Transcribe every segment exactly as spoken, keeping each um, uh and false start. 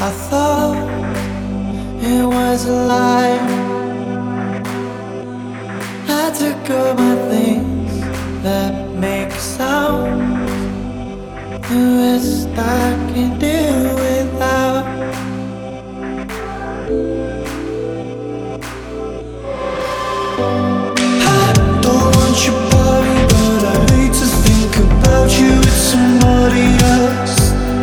I thought it was a lie. I took all my things that make sound. The rest I can do without. I don't want your body, but I hate to think about you with somebody else.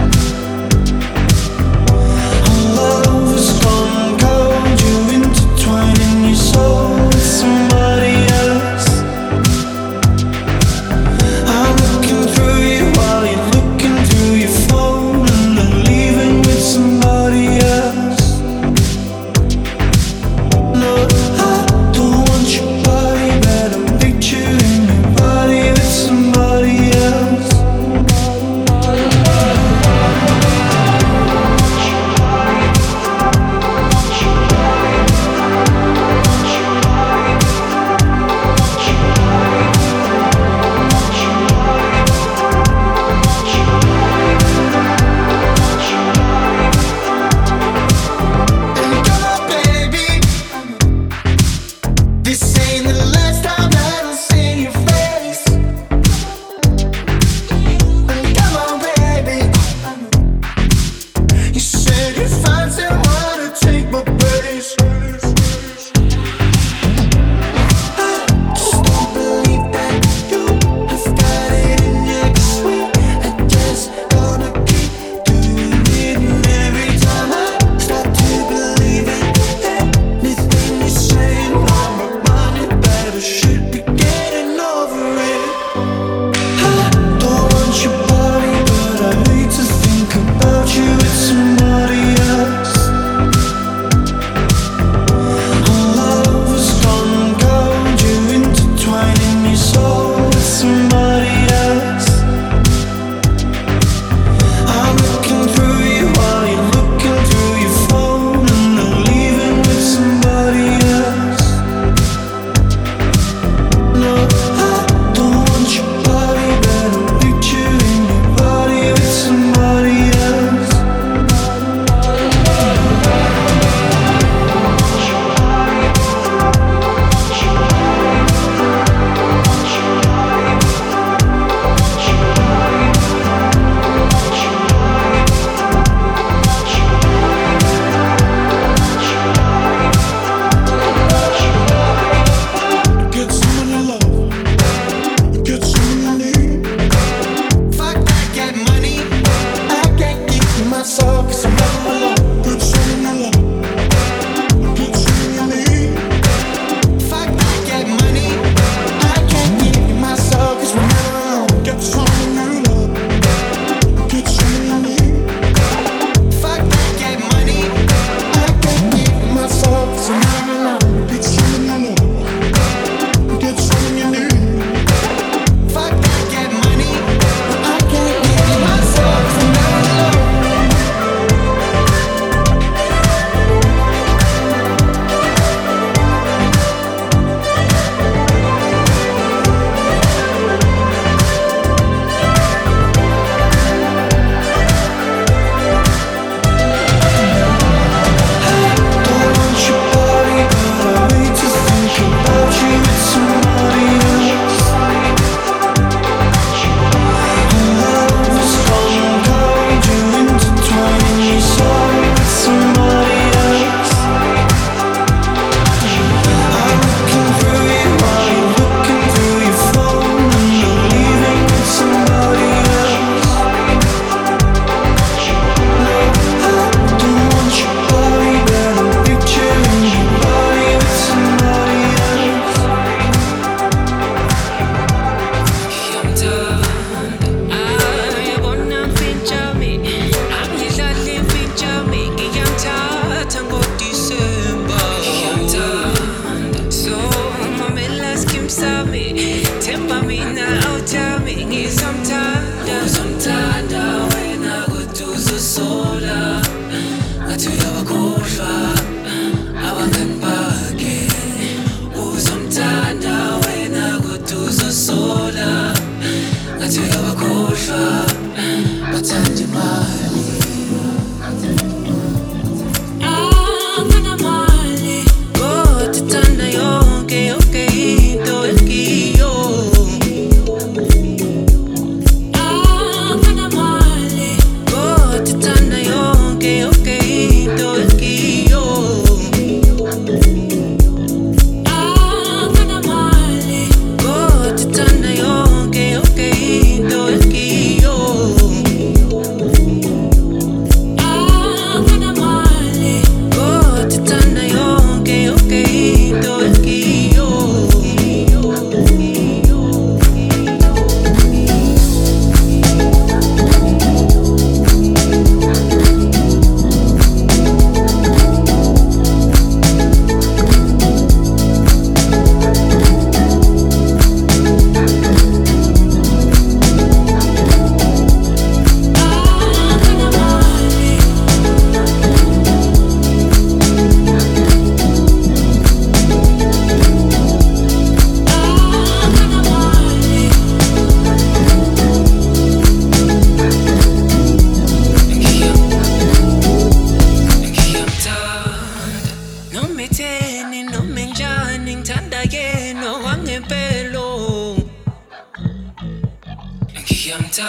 Our love was gone cold, you intertwining your soul with somebody else. I'm looking through you while you're looking through your phone, and I'm leaving with somebody else. No, I don't want your body, but I'm picturing your body with somebody else. And come on, baby, this ain't the last time that I'll see your face. And come on, baby, you said you'd find someone to take my place. I just don't believe that you have got it in you, 'cause we are just gonna keep doing it. And every time I start to believe it, anything you're saying, I'm reminded that I should be getting over it. I don't want your body, but I hate to think about you with somebody else. Our love was gone cold, you intertwining your soul with somebody else. I'm looking through you while you're looking through your phone, and I'm leaving with somebody else. No, I don't want your body, but I'm picturing your body with somebody else. Get someone you love, get someone you need. Fuck that, get money, I can't keep to myself, 'cause I'm never alone. Get someone you love, get someone you need. Fuck that, get money, I can't keep to myself, 'cause we're never alone. Get someone you love, get someone you need. Fuck that, get money, I can't keep to myself, 'cause I'm never alone. Get someone you love, get someone you need. Fuck that, get money, I can't keep to myself, 'cause I'm never alone. Don't want your body, but I hate to think about you with somebody else. Our love was gone cold, you intertwining your soul with somebody else. I'm looking through you while you're looking through your phone, and you're leaving with somebody else. No, I don't want your body, but I'm picturing your body with somebody else. I'm done. I wanna feature me. I'm usually feature me. I'm tired. Tango December. I'm done. So mama last kim sami. Tempa me now tell me. Sometimes, sometimes when I go to the solar, I do have a cover. I can back it. Oh, sometimes when I go to the solar, I do have a cover. But I'm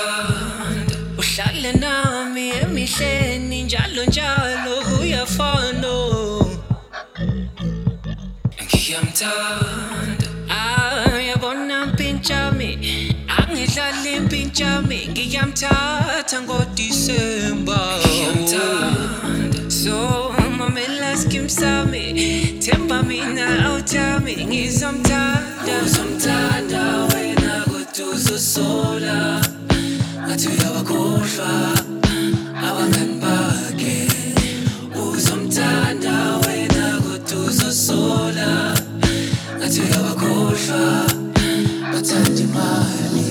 ngiyamthanda uhlale nami emihleni njalo njalo uyafana ngiyamthanda ayabona mpinchami angidlala impinchami ngiyamthatha ngoDisemba ngiyamthanda so mamela skim sami themba mina awuthami ngizomthanda uzomthanda wena kodwa uzosola ngathi uyabakhohlwa abangani bakhe uzomthanda wena kodwa uzosola ngathi uyabakhohlwa bathanda imali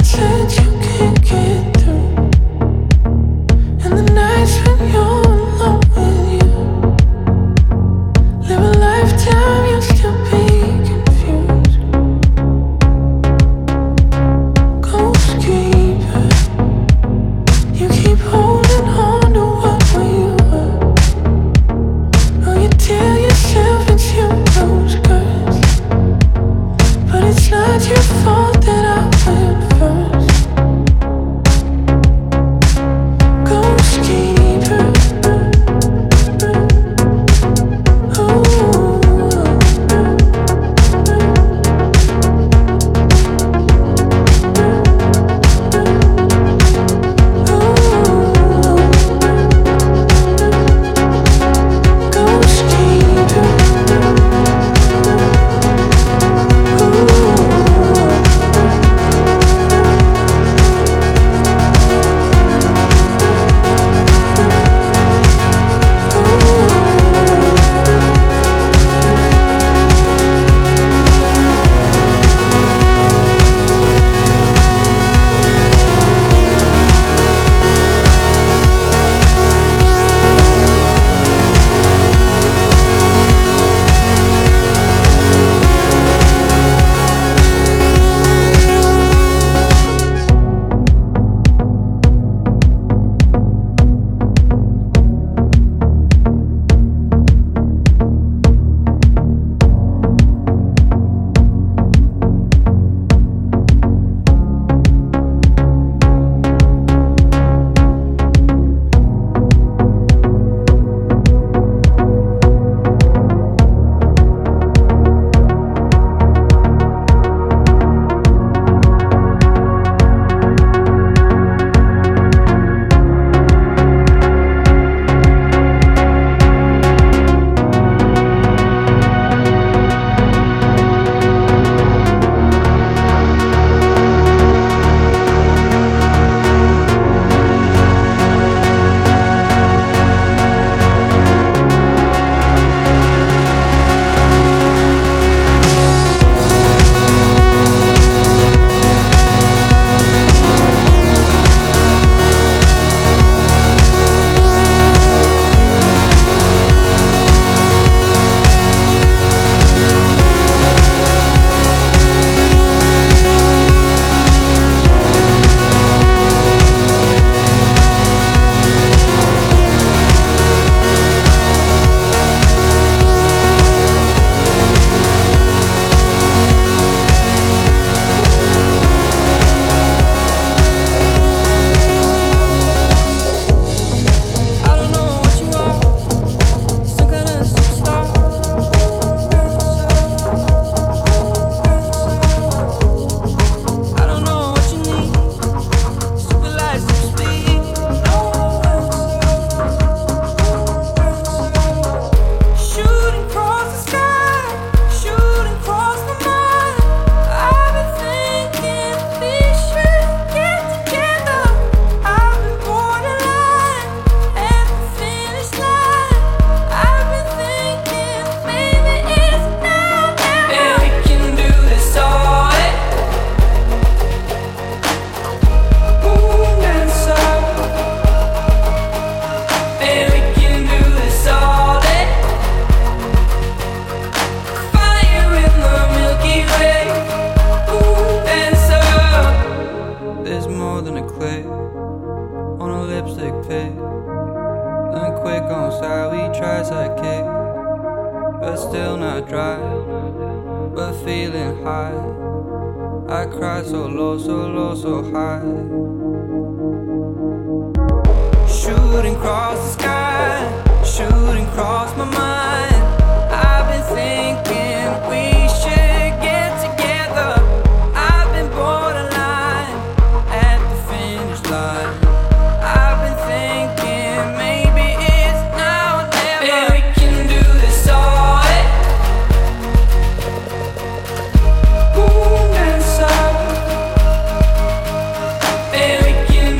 And we can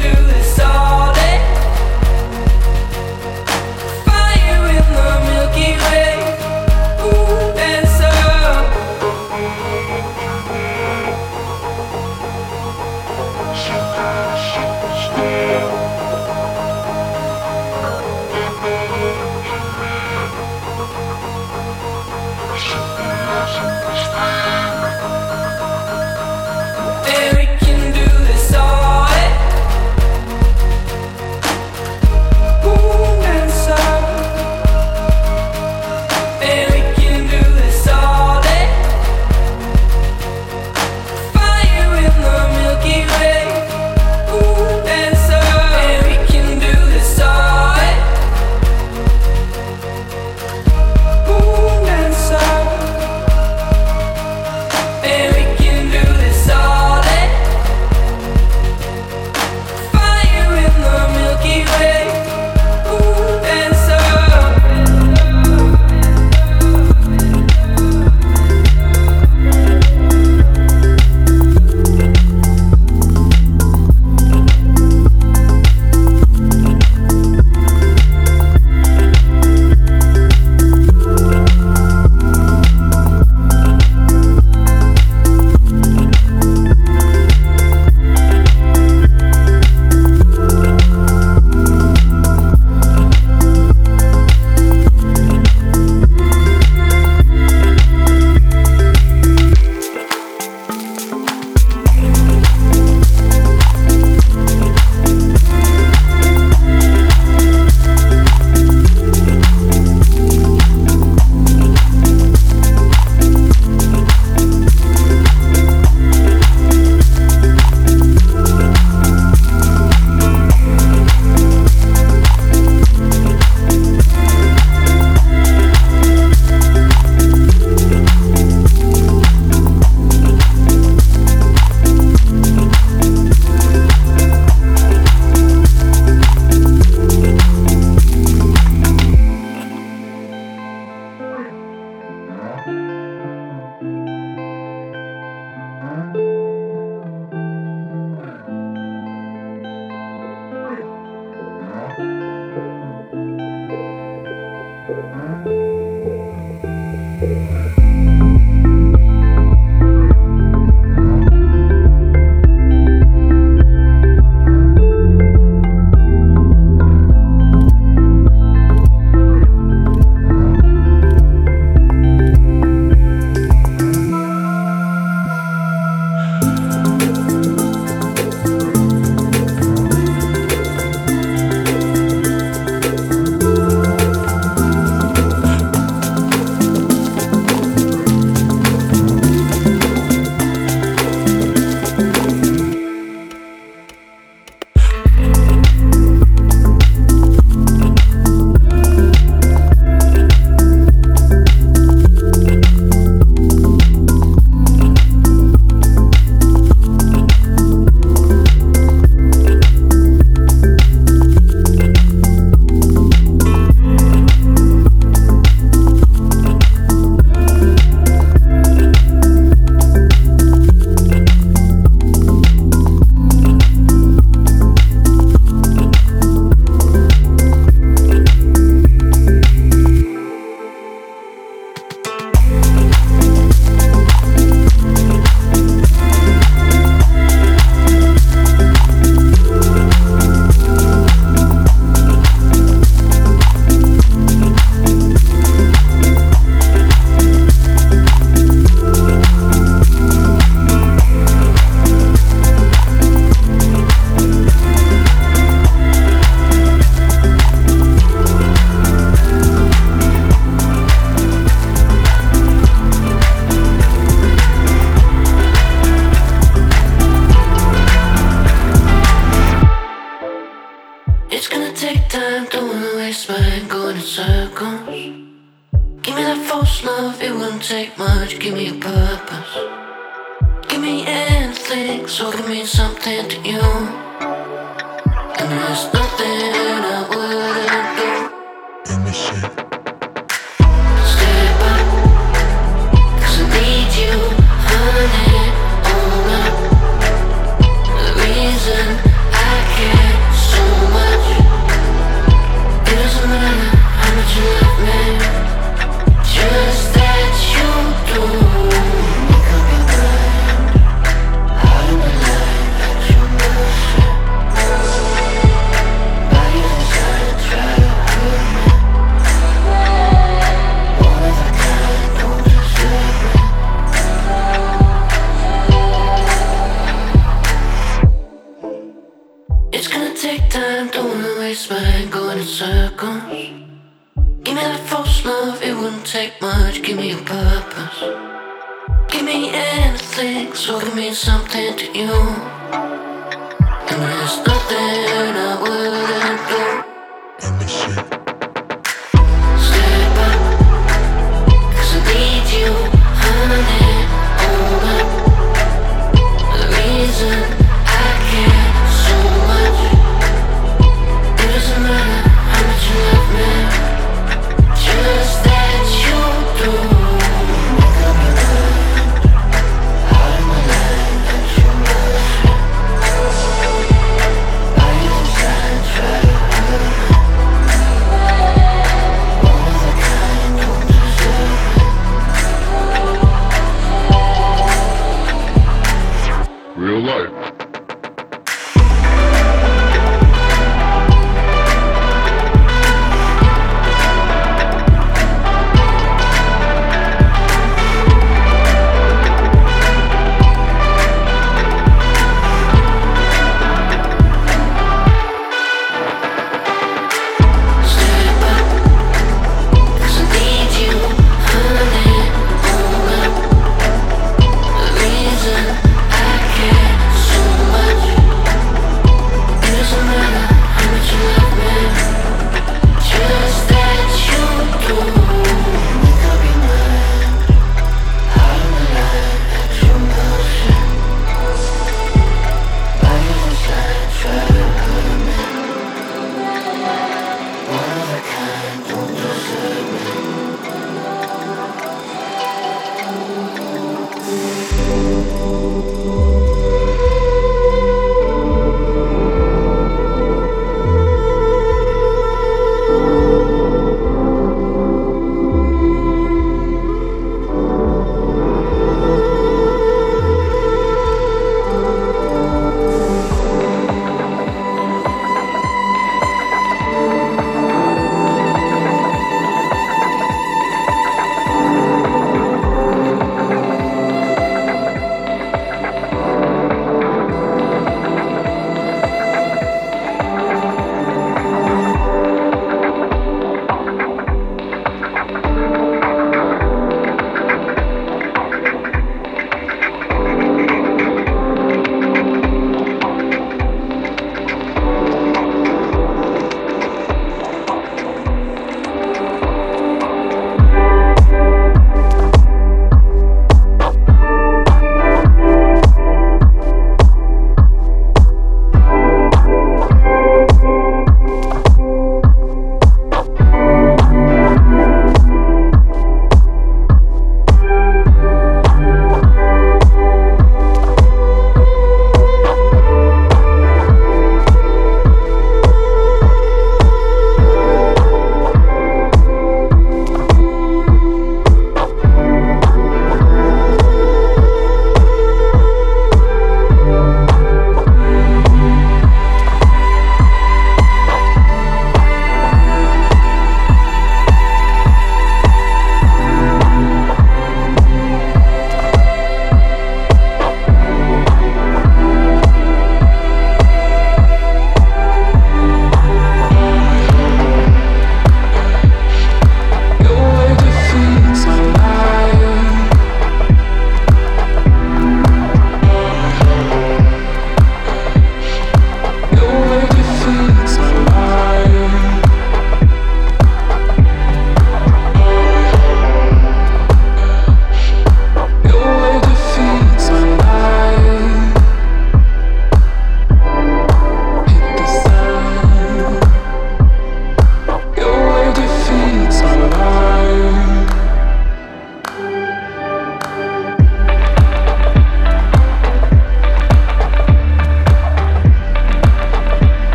It's gonna take time, don't wanna waste mine, going in circles. Give me that false love, it wouldn't take much, give me a purpose. Give me anything, so give me something to you. And there's nothing I wouldn't do. Let me see. Step up, cause I need you, honey, all up. The reason I care so much, it doesn't matter how much you love me, just that you do. Make up your mind, out in the light, let your mercy. Body desire to try to hurt me. One of a kind, don't deserve me. It's gonna take time, don't wanna waste mine, going in circles. Give me that false love, it wouldn't take much, give me a purpose. Give me anything, so give me something to you. And there's nothing